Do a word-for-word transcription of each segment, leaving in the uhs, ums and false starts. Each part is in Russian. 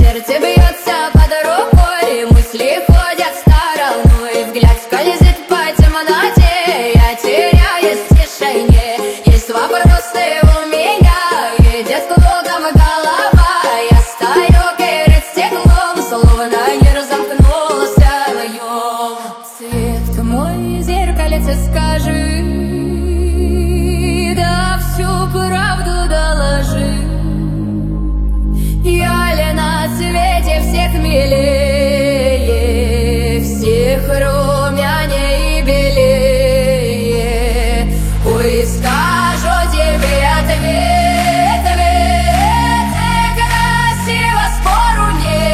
сердце бьется под рукой, мысли ходят стороной, взгляд скользит по темноте, я теряюсь в тишине. Есть вопросы у меня, едет кругом голова, я стою перед стеклом, словно не разомкнулся вдвоем. Свет мой, зеркальце, скажи, да всю правду доложи. Я ли на свете всех милее, всех румяней и белее? Ой, скажу тебе ответ, ответ, красиво, спору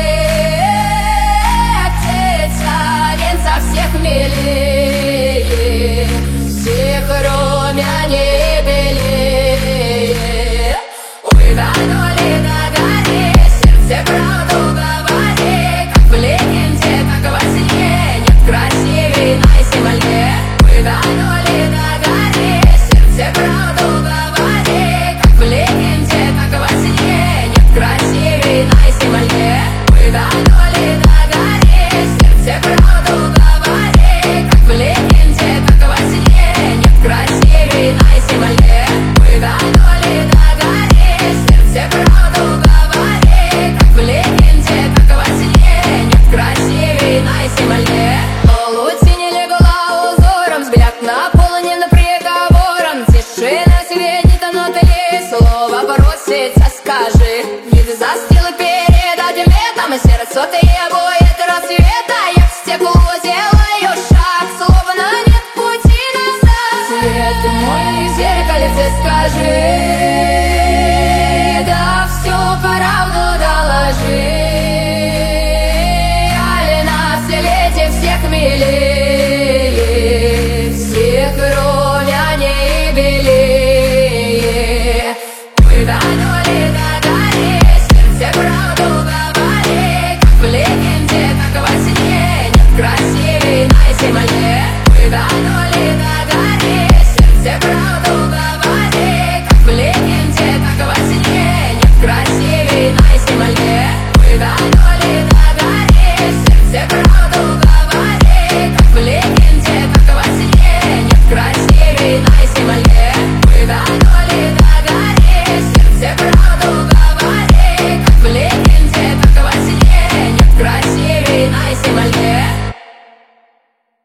нет. Тянет со всех милее, всех румяней и белее. Ой, давно ли догорит, сердце правду говори, как в легенде, как во сне, нет красивей на земле. Ой, давно ли догорит, сердце правду говори, как в легенде, как во сне, нет красивей на земле. Ой, давно ли догорит, сердце правду говори, как в легенде, как во сне, нет красивей на земле. Ой, давно ли догорит, сердце правду говори, как в легенде, как во сне, нет красивей на земле. Полутень легла узором, взгляд наполнен приговором, тишина светит на тле, слово просится, скажи. Вид застыл перед ответом, сердце требует рассвета, я к стеклу делаю шаг, словно нет пути назад. Свет мой, зеркальце, скажи, да всю правду доложи. Я ли на свете всех милее, всех румяней и белее? Ой, да,